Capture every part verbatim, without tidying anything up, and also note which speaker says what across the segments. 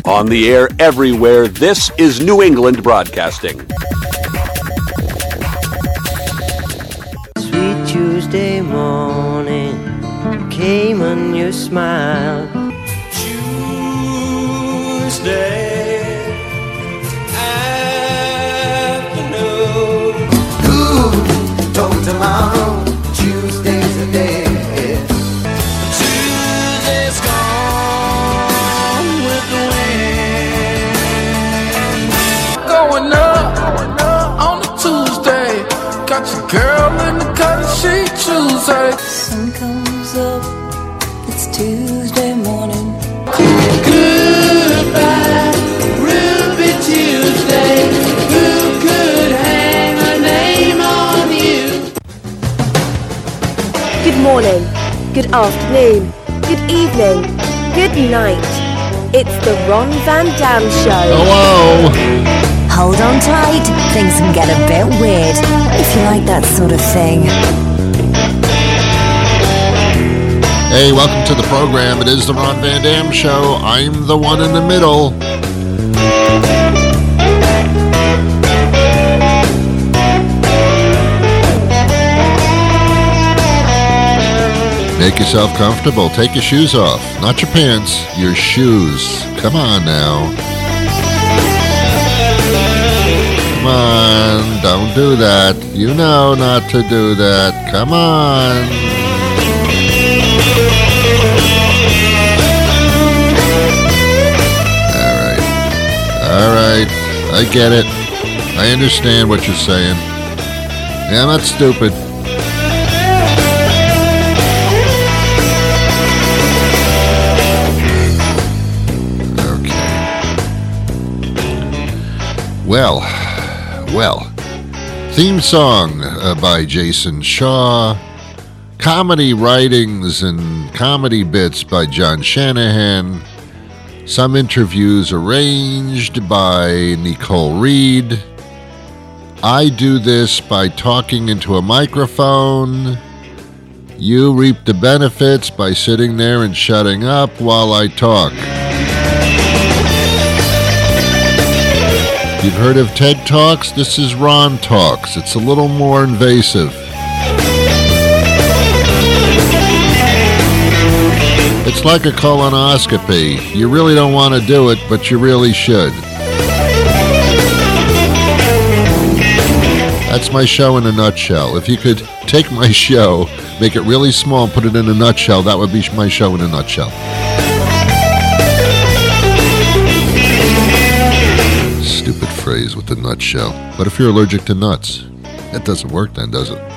Speaker 1: On the air everywhere, this is New England Broadcasting.
Speaker 2: Sweet Tuesday morning, came on your smile. Tuesday afternoon.
Speaker 3: Who told tomorrow Tuesday's a day?
Speaker 2: Tuesday's gone with the wind.
Speaker 4: Going up on a Tuesday. Got your girl in the cut sheet Tuesday.
Speaker 5: Sun comes up, it's Tuesday morning.
Speaker 4: Goodbye, Ruby Tuesday. Who could hang a name on you?
Speaker 6: Good morning, good afternoon, good evening, good night. It's the Ron Van Dam Show.
Speaker 7: Hello.
Speaker 5: Hold on tight, things can get a bit weird, if you like that sort of thing.
Speaker 7: Hey, welcome to the program. It is the Ron Van Dam Show. I'm the one in the middle. Make yourself comfortable. Take your shoes off. Not your pants, your shoes. Come on now. Come on, don't do that. You know not to do that. Come on. All right, I get it. I understand what you're saying. Yeah, I'm not stupid. Okay. Well, well. Theme song uh, by Jason Shaw. Comedy writings and comedy bits by John Shanahan. Some interviews arranged by Nicole Reed. I do this by talking into a microphone. You reap the benefits by sitting there and shutting up while I talk. You've heard of TED Talks? This is Ron Talks. It's a little more invasive. It's like a colonoscopy. You really don't want to do it, but you really should. That's my show in a nutshell. If you could take my show, make it really small, and put it in a nutshell, that would be my show in a nutshell. Stupid phrase with the nutshell. But if you're allergic to nuts, that doesn't work then, does it?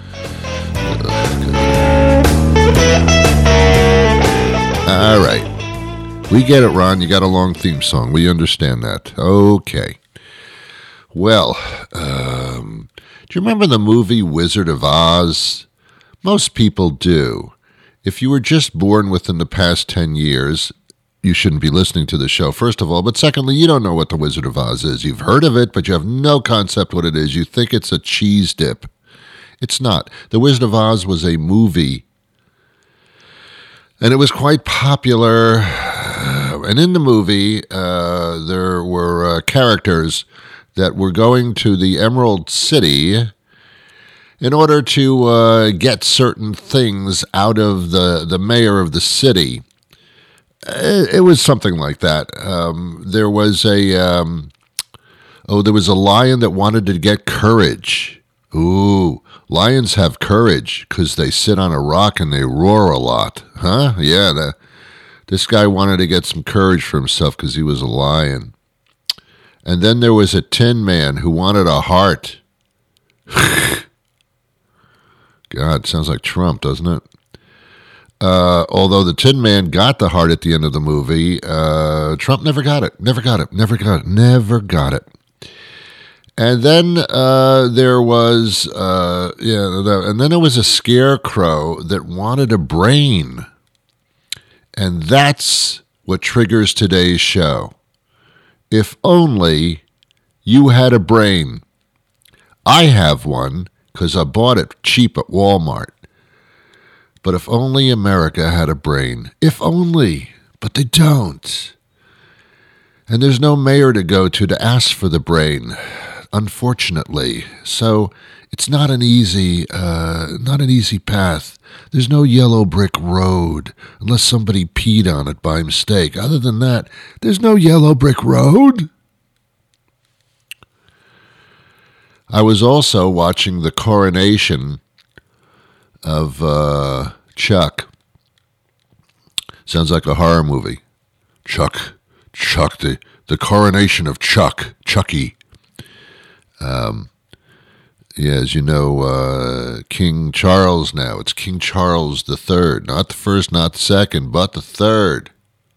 Speaker 7: All right. We get it, Ron. You got a long theme song. We understand that. Okay. Well, um, do you remember the movie Wizard of Oz? Most people do. If you were just born within the past ten years, you shouldn't be listening to the show, first of all. But secondly, you don't know what the Wizard of Oz is. You've heard of it, but you have no concept what it is. You think it's a cheese dip. It's not. The Wizard of Oz was a movie. And it was quite popular. And in the movie, uh, there were uh, characters that were going to the Emerald City in order to uh, get certain things out of the, the mayor of the city. It, it was something like that. Um, there was a um, oh, there was a lion that wanted to get courage. Ooh. Lions have courage because they sit on a rock and they roar a lot. Huh? Yeah, the, this guy wanted to get some courage for himself because he was a lion. And then there was a Tin Man who wanted a heart. God, sounds like Trump, doesn't it? Uh, although the Tin Man got the heart at the end of the movie, uh, Trump never got it. Never got it. Never got it. Never got it. And then uh, there was, uh, yeah, and then there was a scarecrow that wanted a brain. And that's what triggers today's show. If only you had a brain. I have one because I bought it cheap at Walmart. But if only America had a brain. If only, but they don't. And there's no mayor to go to to ask for the brain, unfortunately. So it's not an easy, uh, not an easy path. There's no yellow brick road unless somebody peed on it by mistake. Other than that, there's no yellow brick road. I was also watching the coronation of uh, Chuck. Sounds like a horror movie. Chuck, Chuck, the, the coronation of Chuck, Chucky. Um, yeah, as you know, uh, King Charles now. It's King Charles the Third. Not the first, not the second, but the third.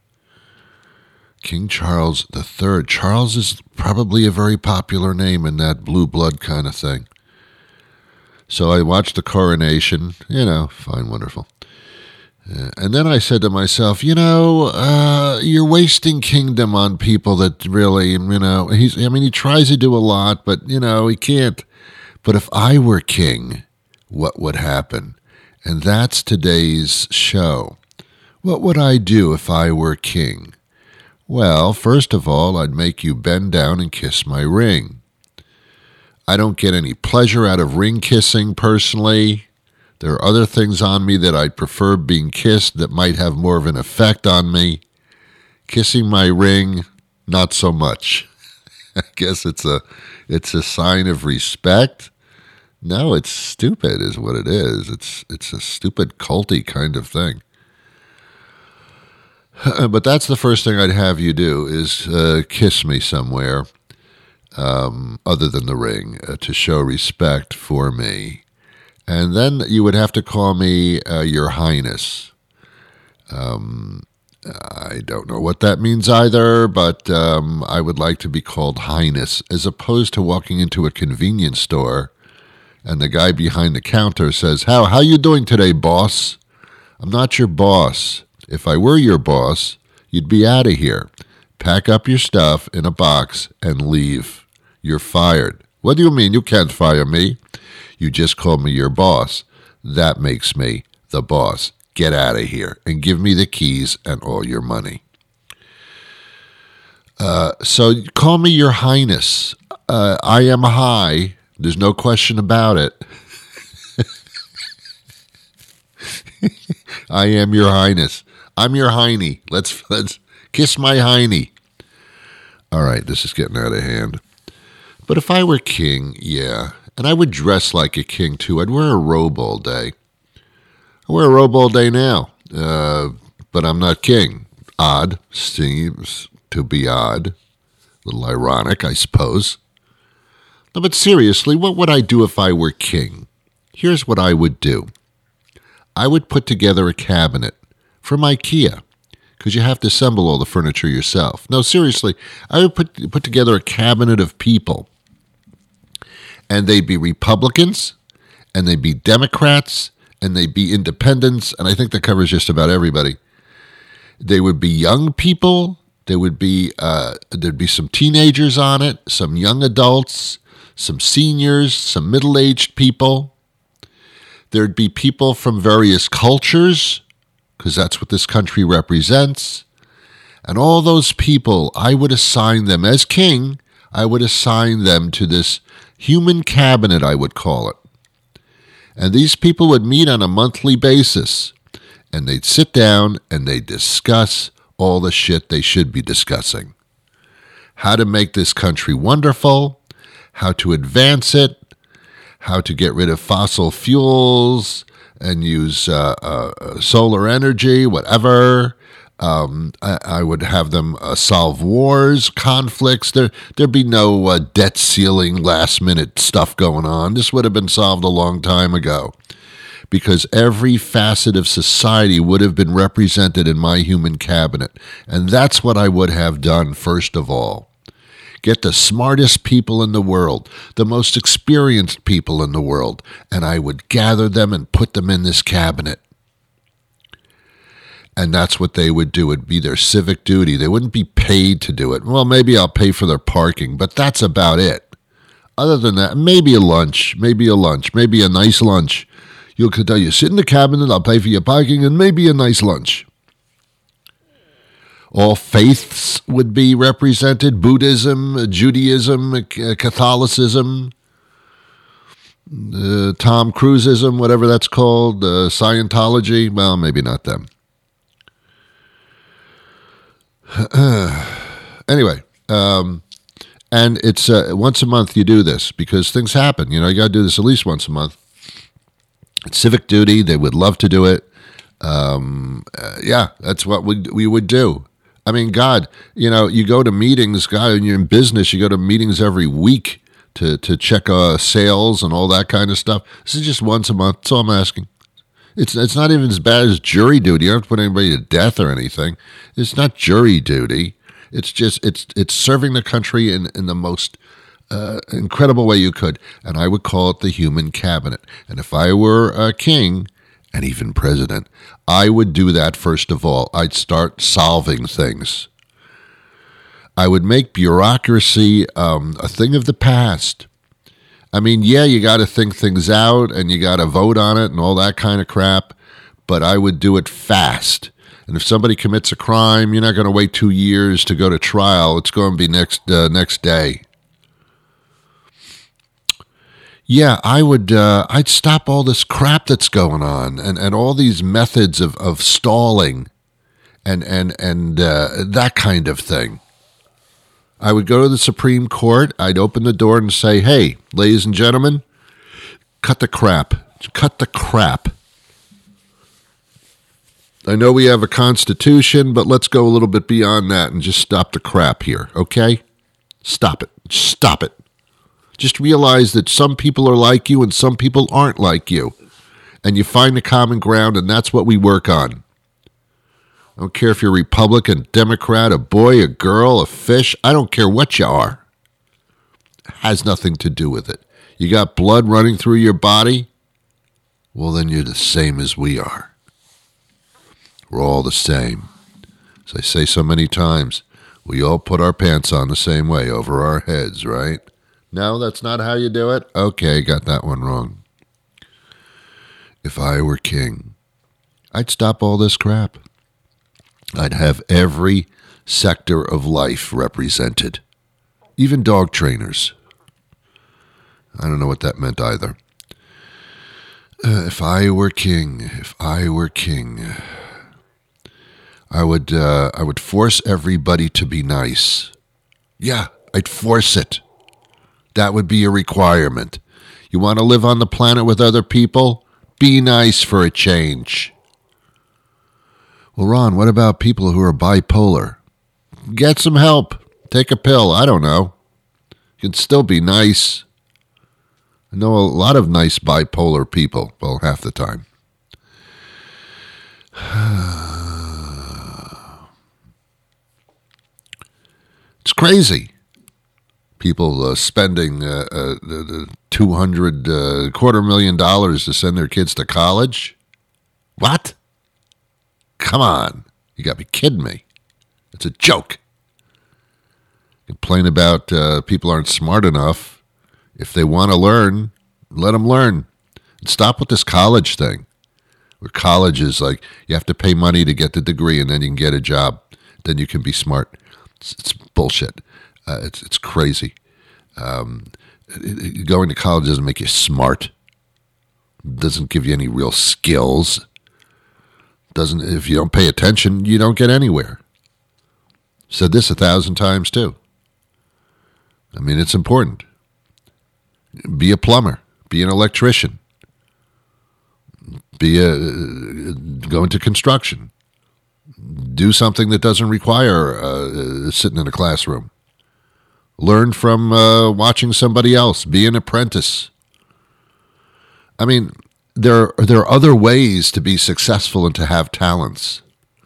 Speaker 7: King Charles the Third. Charles is probably a very popular name in that blue blood kind of thing. So I watched the coronation. You know, fine, wonderful. Uh, and then I said to myself, you know, uh, you're wasting kingdom on people that really, you know, he's, I mean, he tries to do a lot, but, you know, he can't. But if I were king, what would happen? And that's today's show. What would I do if I were king? Well, first of all, I'd make you bend down and kiss my ring. I don't get any pleasure out of ring kissing personally. There are other things on me that I'd prefer being kissed that might have more of an effect on me. Kissing my ring, not so much. I guess it's a it's a sign of respect. No, it's stupid is what it is. It's it's a stupid culty kind of thing. But that's the first thing I'd have you do is uh, kiss me somewhere um, other than the ring uh, to show respect for me. And then you would have to call me uh, Your Highness. Um, I don't know what that means either, but um, I would like to be called Highness, as opposed to walking into a convenience store and the guy behind the counter says, How how you doing today, boss? I'm not your boss. If I were your boss, you'd be out of here. Pack up your stuff in a box and leave. You're fired. What do you mean you can't fire me? You just called me your boss. That makes me the boss. Get out of here and give me the keys and all your money. Uh, so call me Your Highness. Uh, I am high. There's no question about it. I am Your Highness. I'm your hiney. Let's let's kiss my hiney. All right, this is getting out of hand. But if I were king, yeah, and I would dress like a king too. I'd wear a robe all day. I wear a robe all day now, uh, but I'm not king. Odd, seems to be odd. A little ironic, I suppose. No, but seriously, what would I do if I were king? Here's what I would do. I would put together a cabinet from IKEA, because you have to assemble all the furniture yourself. No, seriously, I would put put together a cabinet of people, and they'd be Republicans, and they'd be Democrats, and they'd be independents, and I think that covers just about everybody. They would be young people. There would be uh, there'd be some teenagers on it, some young adults, some seniors, some middle-aged people. There'd be people from various cultures, because that's what this country represents. And all those people, I would assign them, as king, I would assign them to this human cabinet, I would call it. And these people would meet on a monthly basis, and they'd sit down and they'd discuss all the shit they should be discussing. How to make this country wonderful, how to advance it, how to get rid of fossil fuels, and use uh, uh, solar energy, whatever. Um, I, I would have them uh, solve wars, conflicts. There, there'd be no uh, debt ceiling, last-minute stuff going on. This would have been solved a long time ago, because every facet of society would have been represented in my human cabinet. And that's what I would have done first of all. Get the smartest people in the world, the most experienced people in the world, and I would gather them and put them in this cabinet. And that's what they would do. It'd be their civic duty. They wouldn't be paid to do it. Well, maybe I'll pay for their parking, but that's about it. Other than that, maybe a lunch, maybe a lunch, maybe a nice lunch. You'll tell you, sit in the cabinet, I'll pay for your parking, and maybe a nice lunch. All faiths would be represented: Buddhism, Judaism, Catholicism, uh, Tom Cruiseism, whatever that's called, uh, Scientology. Well, maybe not them. Anyway, um, and it's uh, once a month you do this because things happen. You know, you got to do this at least once a month. It's civic duty. They would love to do it. Um, uh, yeah, that's what we we would do. I mean, God, you know, you go to meetings, God, and you're in business, you go to meetings every week to, to check uh, sales and all that kind of stuff. This is just once a month. That's all I'm asking. It's it's not even as bad as jury duty. You don't have to put anybody to death or anything. It's not jury duty. It's just, it's it's serving the country in, in the most uh, incredible way you could. And I would call it the human cabinet. And if I were a king, and even president, I would do that first of all. I'd start solving things. I would make bureaucracy um, a thing of the past. I mean, yeah, you got to think things out and you got to vote on it and all that kind of crap, but I would do it fast. And if somebody commits a crime, you're not going to wait two years to go to trial. It's going to be next uh, next day. Yeah, I would. Uh, I'd stop all this crap that's going on, and, and all these methods of, of stalling, and and and uh, that kind of thing. I would go to the Supreme Court. I'd open the door and say, "Hey, ladies and gentlemen, cut the crap. Cut the crap. I know we have a constitution, but let's go a little bit beyond that and just stop the crap here. Okay, stop it. Stop it." Just realize that some people are like you and some people aren't like you. And you find the common ground, and that's what we work on. I don't care if you're Republican, Democrat, a boy, a girl, a fish. I don't care what you are. It has nothing to do with it. You got blood running through your body? Well, then you're the same as we are. We're all the same. As I say so many times, we all put our pants on the same way over our heads, right? No, that's not how you do it? Okay, got that one wrong. If I were king, I'd stop all this crap. I'd have every sector of life represented. Even dog trainers. I don't know what that meant either. Uh, if I were king, if I were king, I would, uh, I would force everybody to be nice. Yeah, I'd force it. That would be a requirement. You want to live on the planet with other people? Be nice for a change. Well, Ron, what about people who are bipolar? Get some help. Take a pill. I don't know. You can still be nice. I know a lot of nice bipolar people. Well, half the time. It's crazy. People uh, spending uh, uh, two hundred uh, quarter million dollars to send their kids to college. What? Come on, you got to be kidding me! It's a joke. Complain about uh, people aren't smart enough. If they want to learn, let them learn. And stop with this college thing. Where college is like you have to pay money to get the degree, and then you can get a job. Then you can be smart. It's, it's bullshit. Uh, it's it's crazy. Um, it, it, going to college doesn't make you smart. Doesn't give you any real skills. Doesn't if you don't pay attention, you don't get anywhere. Said this a thousand times too. I mean, it's important. Be a plumber. Be an electrician. Be a go into construction. Do something that doesn't require uh, sitting in a classroom. Learn from uh, watching somebody else. Be an apprentice. I mean, there there are other ways to be successful and to have talents.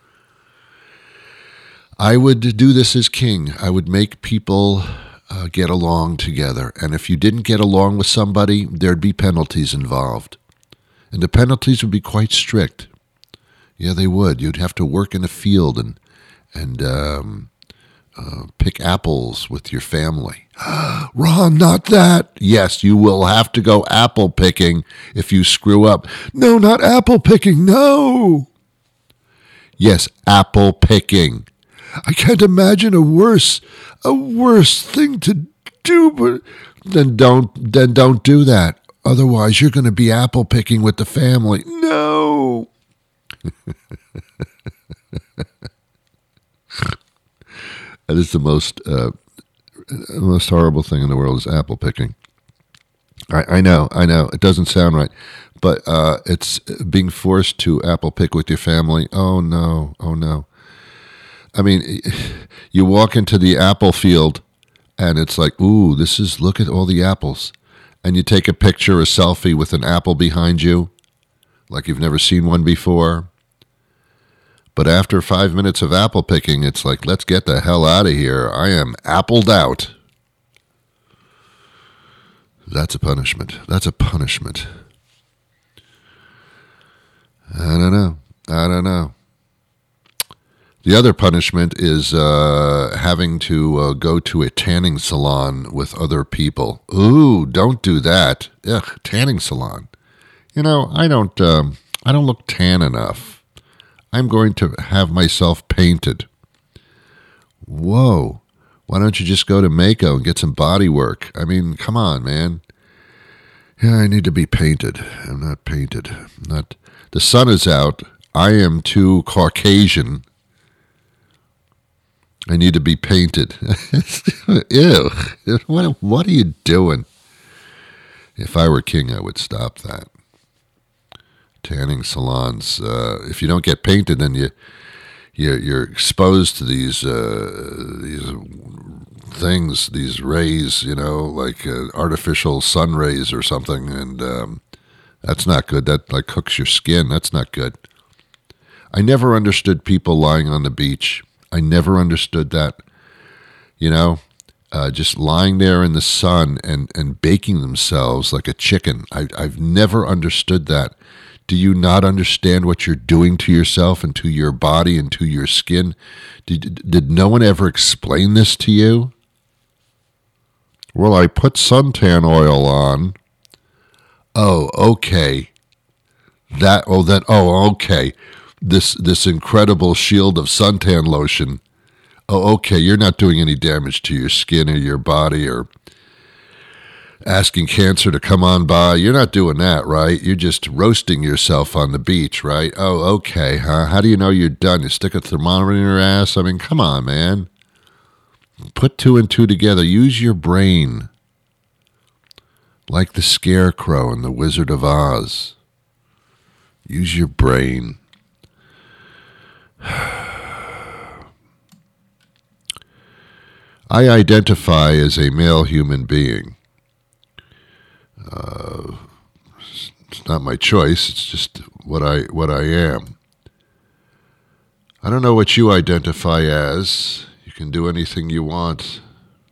Speaker 7: I would do this as king. I would make people uh, get along together. And if you didn't get along with somebody, there'd be penalties involved. And the penalties would be quite strict. Yeah, they would. You'd have to work in a field and and um, uh, pick apples with your family. Ron, not that. Yes, you will have to go apple picking if you screw up. No, not apple picking. No. Yes, apple picking. I can't imagine a worse, a worse thing to do, but then don't, then don't do that. Otherwise, you're going to be apple picking with the family. No. That is the most, uh, most horrible thing in the world is apple picking. I, I know, I know. It doesn't sound right, but uh, it's being forced to apple pick with your family. Oh no, oh no. I mean, you walk into the apple field, and it's like, ooh, this is, look at all the apples. And you take a picture, a selfie with an apple behind you, like you've never seen one before. But after five minutes of apple picking, it's like, let's get the hell out of here. I am appled out. That's a punishment. That's a punishment. I don't know. I don't know. The other punishment is uh, having to uh, go to a tanning salon with other people. Ooh, don't do that. Ugh, tanning salon. You know, I don't. Um, I don't look tan enough. I'm going to have myself painted. Whoa! Why don't you just go to Mako and get some body work? I mean, come on, man. Yeah, I need to be painted. I'm not painted. I'm not. The sun is out. I am too Caucasian. I need to be painted. Ew. What, what are you doing? If I were king, I would stop that. Tanning salons. Uh, if you don't get painted, then you, you you're exposed to these uh, these things, these rays. You know, like uh, artificial sun rays or something, and um, that's not good. That like cooks your skin. That's not good. I never understood people lying on the beach. I never understood that, you know, uh, just lying there in the sun and, and baking themselves like a chicken. I, I've never understood that. Do you not understand what you're doing to yourself and to your body and to your skin? Did, did no one ever explain this to you? Well, I put suntan oil on. Oh, okay. That, oh, that, oh, okay. This this incredible shield of suntan lotion. Oh, okay, you're not doing any damage to your skin or your body or asking cancer to come on by. You're not doing that, right? You're just roasting yourself on the beach, right? Oh, okay, huh? How do you know you're done? You stick a thermometer in your ass? I mean, come on, man. Put two and two together. Use your brain. Like the Scarecrow in The Wizard of Oz. Use your brain. I identify as a male human being. Uh, it's not my choice. It's just what I what I am. I don't know what you identify as. You can do anything you want.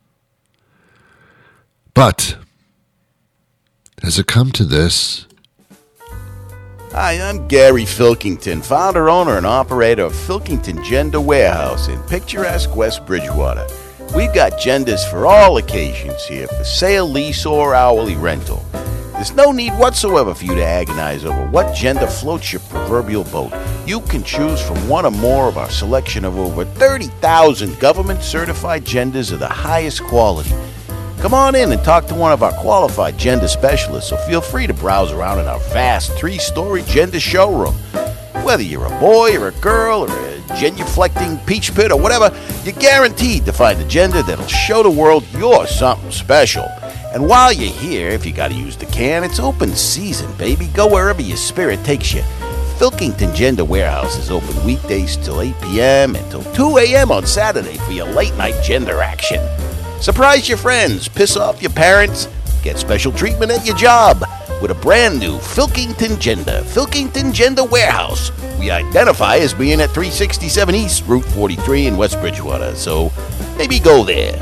Speaker 7: But has it come to this?
Speaker 8: Hi, I'm Gary Filkington, founder, owner, and operator of Filkington Gender Warehouse in picturesque West Bridgewater. We've got genders for all occasions here for sale, lease, or hourly rental. There's no need whatsoever for you to agonize over what gender floats your proverbial boat. You can choose from one or more of our selection of over thirty thousand government-certified genders of the highest quality. Come on in and talk to one of our qualified gender specialists, or feel free to browse around in our vast three-story gender showroom. Whether you're a boy or a girl or a genuflecting peach pit or whatever, you're guaranteed to find a gender that'll show the world you're something special. And while you're here, if you gotta use the can, it's open season, baby. Go wherever your spirit takes you. Filkington Gender Warehouse is open weekdays till eight p.m. and till two a.m. on Saturday for your late-night gender action. Surprise your friends, piss off your parents, get special treatment at your job with a brand new Filkington Gender, Filkington Gender Warehouse. We identify as being at three sixty-seven East, Route forty-three in West Bridgewater, so maybe go there.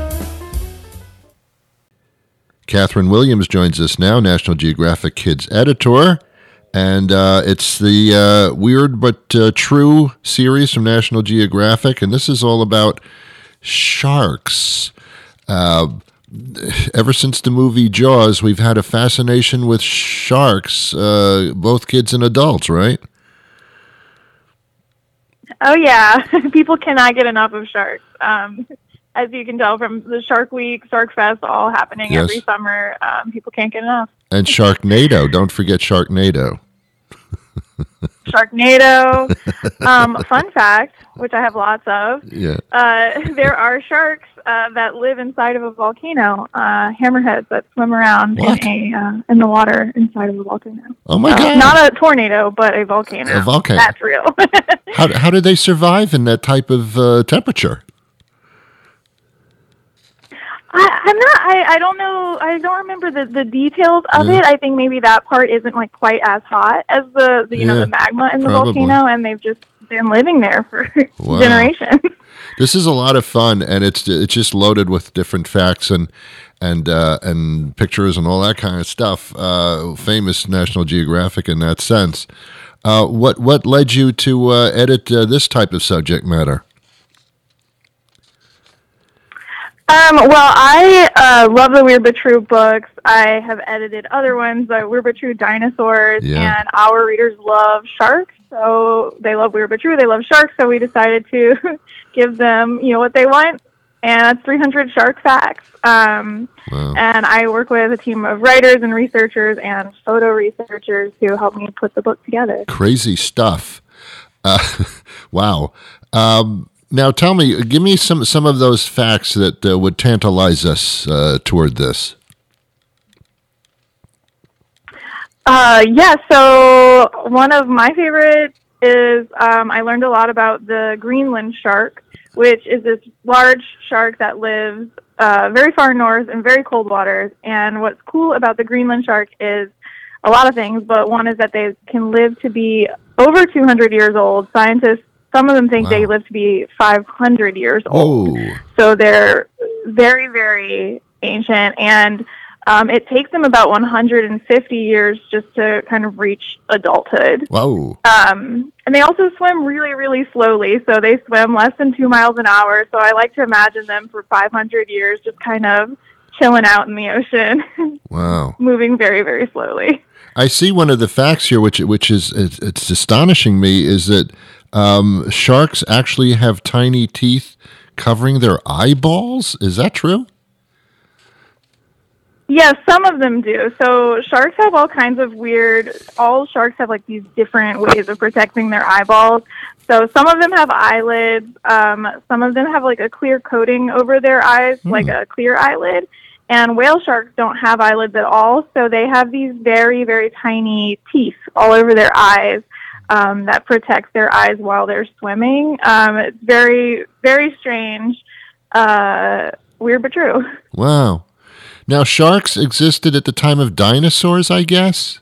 Speaker 7: Catherine Williams joins us now, National Geographic Kids editor, and uh, it's the uh, Weird But uh, True series from National Geographic, and this is all about sharks. Uh, ever since the movie Jaws, we've had a fascination with sharks, uh, both kids and adults, right?
Speaker 9: Oh yeah, people cannot get enough of sharks. Um, as you can tell from the Shark Week, Shark Fest, all happening
Speaker 7: Yes.
Speaker 9: every summer, um, people can't get enough.
Speaker 7: And Sharknado. Don't forget Sharknado.
Speaker 9: Sharknado. um, fun fact, which I have lots of.
Speaker 7: Yeah.
Speaker 9: Uh, there are sharks uh, that live inside of a volcano, uh, hammerheads that swim around
Speaker 7: What?
Speaker 9: in a uh, in the water inside of a volcano.
Speaker 7: Oh, my
Speaker 9: So,
Speaker 7: God.
Speaker 9: Not a tornado, but a volcano.
Speaker 7: A volcano.
Speaker 9: That's real.
Speaker 7: How, how do they survive in that type of uh, temperature?
Speaker 9: I, I'm not. I, I don't know. I don't remember the, the details of
Speaker 7: Yeah.
Speaker 9: it. I think maybe that part isn't like quite as hot as the, the you know
Speaker 7: Yeah,
Speaker 9: the magma in the
Speaker 7: probably.
Speaker 9: volcano, and they've just been living there for
Speaker 7: Wow.
Speaker 9: generations.
Speaker 7: This is a lot of fun, and it's it's just loaded with different facts and and uh, and pictures and all that kind of stuff. Uh, famous National Geographic in that sense. Uh, what what led you to uh, edit uh, this type of subject matter?
Speaker 9: Um, well, I uh, love the Weird But True books. I have edited other ones, uh, Weird But True Dinosaurs,
Speaker 7: Yeah.
Speaker 9: and our readers love sharks. So they love Weird But True. They love sharks. So we decided to give them, you know, what they want, and that's three hundred shark facts. Um,
Speaker 7: Wow.
Speaker 9: And I work with a team of writers and researchers and photo researchers who help me put the book together.
Speaker 7: Crazy stuff. Uh, wow. Um, now tell me, give me some, some of those facts that uh, would tantalize us uh, toward this.
Speaker 9: Uh, yeah, so one of my favorites is um, I learned a lot about the Greenland shark, which is this large shark that lives uh, very far north in very cold waters. And what's cool about the Greenland shark is a lot of things, but one is that they can live to be over two hundred years old. Scientists, some of them think
Speaker 7: Wow.
Speaker 9: they live to be five hundred years old.
Speaker 7: Whoa.
Speaker 9: So they're very, very ancient, and um, it takes them about one hundred fifty years just to kind of reach adulthood.
Speaker 7: Whoa.
Speaker 9: Um, and they also swim really, really slowly, so they swim less than two miles an hour. So I like to imagine them for five hundred years just kind of chilling out in the ocean,
Speaker 7: Wow.
Speaker 9: moving very, very slowly.
Speaker 7: I see one of the facts here, which which is it's, it's astonishing me, is that um, sharks actually have tiny teeth covering their eyeballs. Is that true?
Speaker 9: Yes, some of them do. So sharks have all kinds of weird, all sharks have like these different ways of protecting their eyeballs. So some of them have eyelids. Um, some of them have like a clear coating over their eyes, like a clear eyelid. And whale sharks don't have eyelids at all. So they have these very, very tiny teeth all over their eyes um, that protects their eyes while they're swimming. Um, it's very, very strange. Uh, weird but true.
Speaker 7: Wow. Now, sharks existed at the time of dinosaurs, I guess?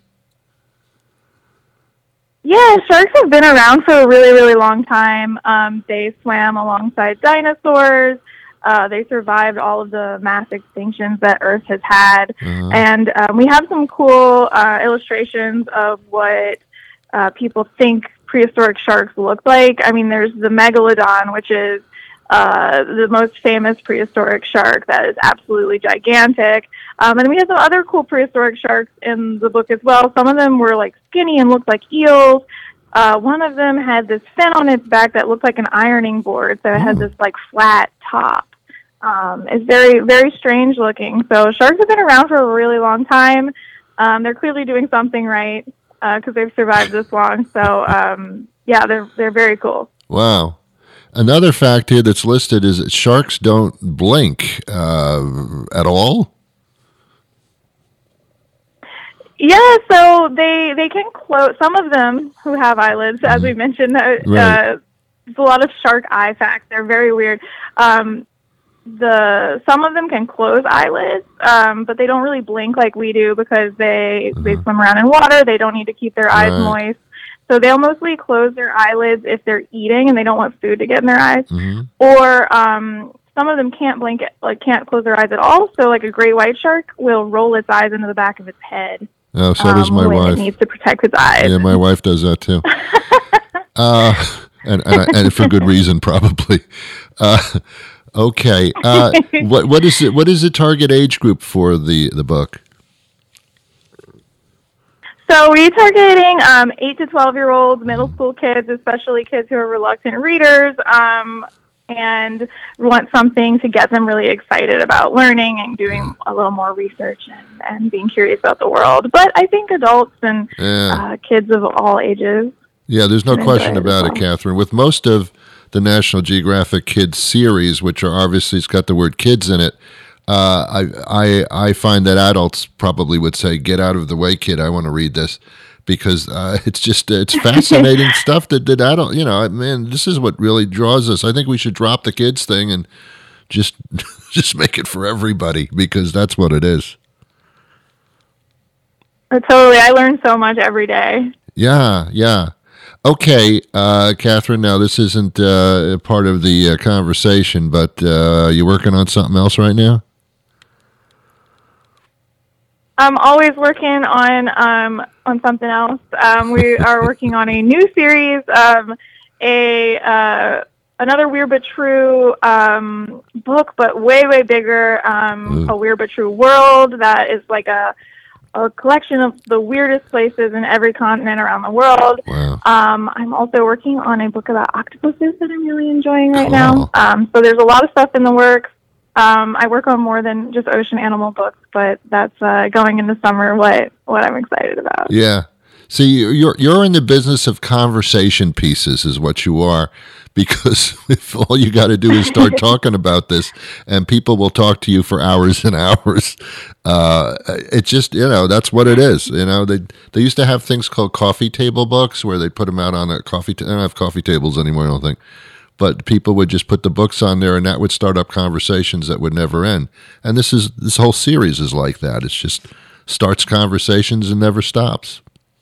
Speaker 9: Yeah, sharks have been around for a really, really long time. Um, they swam alongside dinosaurs. Uh, they survived all of the mass extinctions that Earth has had.
Speaker 7: Uh-huh.
Speaker 9: And um, we have some cool uh, illustrations of what uh, people think prehistoric sharks look like. I mean, there's the megalodon, which is uh, the most famous prehistoric shark that is absolutely gigantic. Um, and we have some other cool prehistoric sharks in the book as well. Some of them were like skinny and looked like eels. Uh, one of them had this fin on its back that looked like an ironing board, so it had this like flat top. Um, it's very, very strange looking. So sharks have been around for a really long time. Um, they're clearly doing something right because they've survived this long. So um, yeah, they're they're very cool.
Speaker 7: Wow. Another fact here that's listed is that sharks don't blink uh, at all.
Speaker 9: Yeah, so they they can close. Some of them who have eyelids, as we mentioned, uh,
Speaker 7: Right.
Speaker 9: uh, there's a lot of shark eye facts. They're very weird. Um, the some of them can close eyelids, um, but they don't really blink like we do because they they swim around in water. They don't need to keep their eyes
Speaker 7: Right.
Speaker 9: moist, so they'll mostly close their eyelids if they're eating and they don't want food to get in their eyes.
Speaker 7: Mm-hmm.
Speaker 9: Or um, some of them can't blink, like can't close their eyes at all. So like a great white shark will roll its eyes into the back of its head.
Speaker 7: Oh, so does
Speaker 9: um,
Speaker 7: my
Speaker 9: when
Speaker 7: wife.
Speaker 9: It needs to protect its eyes.
Speaker 7: Yeah, my wife does that too. uh, and, and, I- and for good reason, probably. Uh, okay. Uh, what what is it? What is the target age group for the, the book?
Speaker 9: So we're targeting um, eight to twelve-year-olds, middle school kids, especially kids who are reluctant readers, um, and want something to get them really excited about learning and doing a little more research and, and being curious about the world. But I think adults and
Speaker 7: Yeah.
Speaker 9: uh, kids of all ages.
Speaker 7: Yeah, there's no
Speaker 9: can enjoy
Speaker 7: question
Speaker 9: it as
Speaker 7: about it,
Speaker 9: well.
Speaker 7: Catherine. With most of the National Geographic Kids series, which are obviously it's got the word kids in it, uh, I, I I find that adults probably would say, "Get out of the way, kid. I want to read this," because uh, it's just it's fascinating stuff that that adult. You know, man, this is what really draws us. I think we should drop the kids thing and just just make it for everybody because that's what it is.
Speaker 9: Uh, Totally. I learn so much every day.
Speaker 7: Yeah, yeah. Okay, uh, Catherine, now this isn't uh, part of the uh, conversation, but uh, you working on something else right now?
Speaker 9: I'm always working on um, on something else. Um, we are working on a new series, um, a uh, another Weird But True um, book, but way way bigger. Um, a Weird But True world that is like a a collection of the weirdest places in every continent around the world.
Speaker 7: Wow.
Speaker 9: Um, I'm also working on a book about octopuses that I'm really enjoying right
Speaker 7: Cool.
Speaker 9: now. Um, so there's a lot of stuff in the works. Um, I work on more than just ocean animal books, but that's uh, going into summer what what I'm excited about.
Speaker 7: Yeah. See, you're you're in the business of conversation pieces, is what you are, because if all you got to do is start talking about this, and people will talk to you for hours and hours. Uh, it's just, you know, that's what it is. You know, they they used to have things called coffee table books where they put them out on a coffee. Ta- I don't have coffee tables anymore, I don't think. But people would just put the books on there, and that would start up conversations that would never end. And this is this whole series is like that. It's just starts conversations and never stops.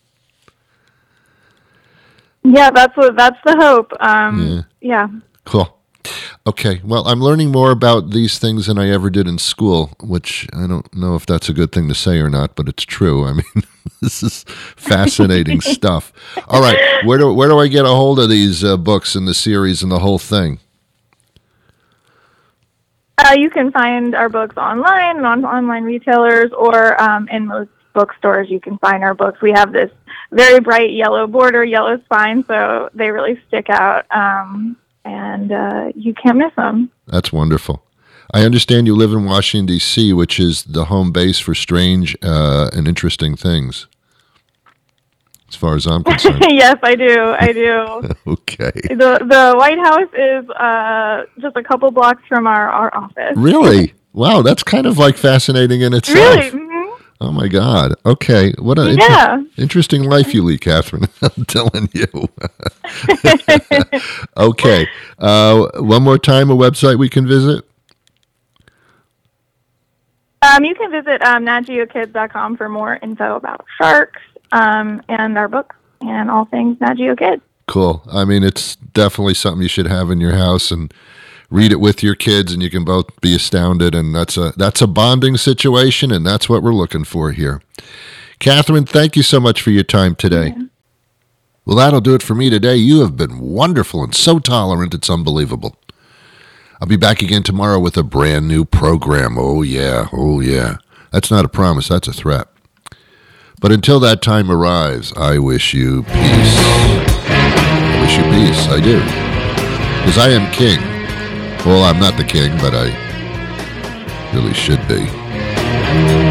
Speaker 9: Yeah, that's what that's the hope. Um, yeah.
Speaker 7: Cool. Okay. Well, I'm learning more about these things than I ever did in school, which I don't know if that's a good thing to say or not, but it's true. I mean, this is fascinating stuff. All right. Where do where do I get a hold of these uh, books and the series and the whole thing?
Speaker 9: Uh, you can find our books online and on online retailers, or um, in most bookstores you can find our books. We have this very bright yellow border, yellow spine, so they really stick out, um, and uh, you can't miss them.
Speaker 7: That's wonderful. I understand you live in Washington, D C, which is the home base for strange uh, and interesting things, as far as I'm concerned.
Speaker 9: Yes, I do. I do.
Speaker 7: Okay.
Speaker 9: The the White House is uh, just a couple blocks from our, our office.
Speaker 7: Really? Wow, that's kind of like fascinating in itself.
Speaker 9: Really? Mm-hmm.
Speaker 7: Oh my God. Okay. What an
Speaker 9: Yeah.
Speaker 7: inter- interesting life you lead, Catherine. I'm telling you. Okay. Uh, one more time, a website we can visit?
Speaker 9: Um, you can visit um, nat geo kids dot com for more info about sharks um, and our books and all things Nat Geo Kids.
Speaker 7: Cool. I mean, it's definitely something you should have in your house and read it with your kids, and you can both be astounded. And that's a that's a bonding situation, and that's what we're looking for here. Catherine, thank you so much for your time today. Yeah. Well, that'll do it for me today. You have been wonderful and so tolerant, it's unbelievable. I'll be back again tomorrow with a brand new program. Oh, yeah. Oh, yeah. That's not a promise. That's a threat. But until that time arrives, I wish you peace. I wish you peace. I do. Because I am king. Well, I'm not the king, but I really should be.